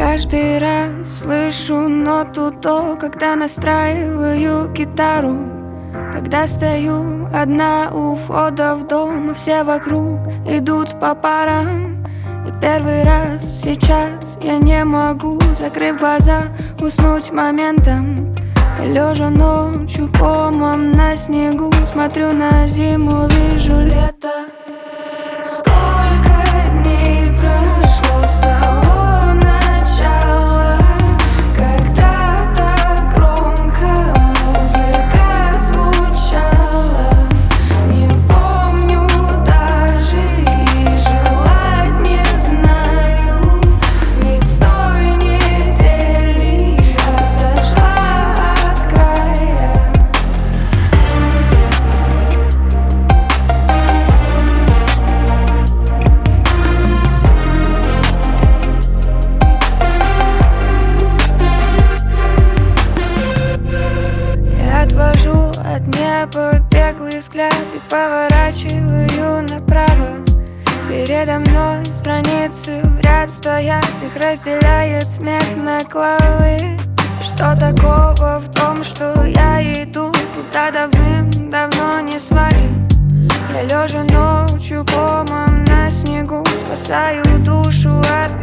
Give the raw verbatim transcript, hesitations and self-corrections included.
Каждый раз слышу ноту до, когда настраиваю гитару. Когда стою одна у входа в дом, и все вокруг идут по парам. И первый раз сейчас я не могу, закрыв глаза, уснуть моментом. Лежа ночью комом на снегу, смотрю на зиму, вижу лето. Сколько дней прошло с того начала, когда так громко музыка звучала. Не помню даже и желать не знаю, ведь с той недели отошла от края. Я отвожу от неба беглый взгляд и поворачиваю направо. Передо мной страницы в ряд стоят, их разделяет смех на главы. Что такого в том, что я иду куда давным-давно не звали? Я лежа ночью комом на снегу, спасаю душу от